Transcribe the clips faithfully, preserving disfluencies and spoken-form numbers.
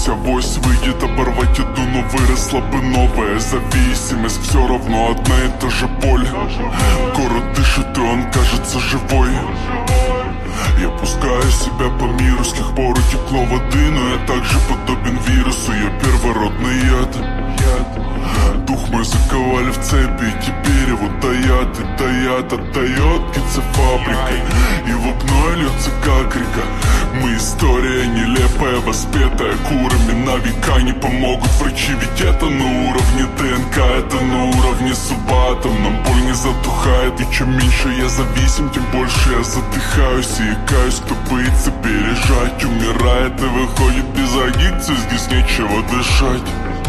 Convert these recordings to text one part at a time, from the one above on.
Пусть авось выйдет оборвать еду, но выросла бы новая зависимость. Все равно одна и та же боль. Город дышит, и он кажется живой. Я пускаю себя по миру, с тех пор утекло воды, но я также подобен вирусу, я первородный яд. Дух мой заковали в цепи, и теперь его таят, и таят, отдает птицефабрикой, и в окно льется как река. Мы история нелепая, воспетая курами, на века не помогут врачи, ведь это на уровне ДНК, это на уровне субатом. Нам боль не затухает, и чем меньше я зависим, тем больше я задыхаюсь и икаюсь. Кто боится пережать, умирает и выходит без аддикции, здесь нечего дышать.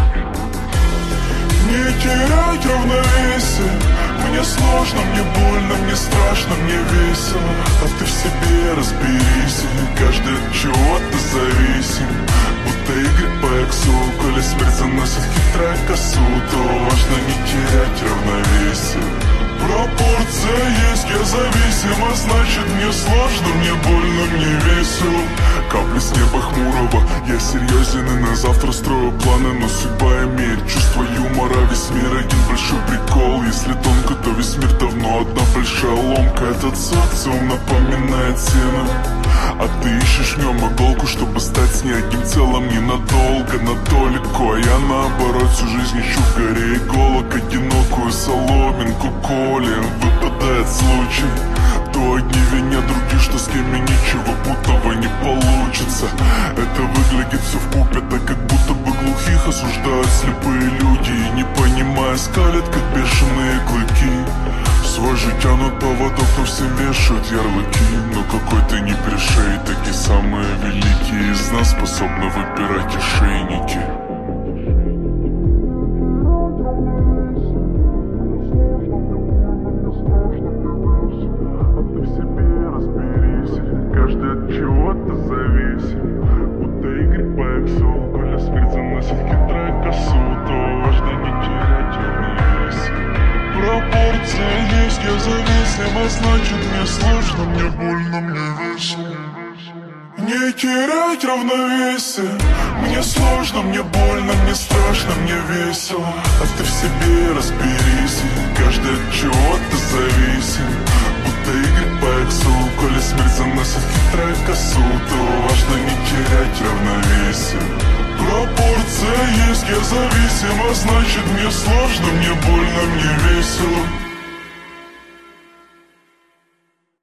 Не терять равновесие. Мне сложно, мне больно, мне страшно, мне весело. А ты в себе разберись, каждый от чего-то зависим. Будто игры по эксу, коли смерть заносит хитрая косу, то важно не терять равновесие. Пропорция есть, я зависим, а значит мне сложно, мне больно, мне весело. Капли с неба хмурого, я серьезен и на завтра строю планы, но судьба имеет чувство юмора. Весь мир один большой прикол, если тонко, то весь мир давно одна большая ломка. Этот социум напоминает сено, а ты ищешь в нем иголку, чтобы стать с ней одним целым ненадолго, надалеко. А я наоборот всю жизнь ищу в горе иголок, одинокую соломинку колем. Выпадает случай, то одни винят других, что с кем и ничего путного не получится. Это выглядит все вкупе, так как будто бы глухих осуждают слепые люди, и не понимая скалят, как бешеные клыки. Свой же тянут поводок, но всем вешают ярлыки. Но какой ты не пришей, такие самые великие из нас способны выпирать ошейники. Каждый от чего-то зависим. Будто игры по эксу, коли смерть заносит хитрая косу, то важно не терять равновесие. Пропорция есть, я зависим, а значит мне сложно, мне больно, мне весело. Не терять равновесие. Мне сложно, мне больно, мне страшно, мне весело. А ты в себе разберись, каждый от чего-то зависим. Будто игры по эксу, коли смерть заносит хитрая косу, то важно не терять равновесие. Пропорция есть, я зависим, а значит мне сложно, мне больно, мне весело.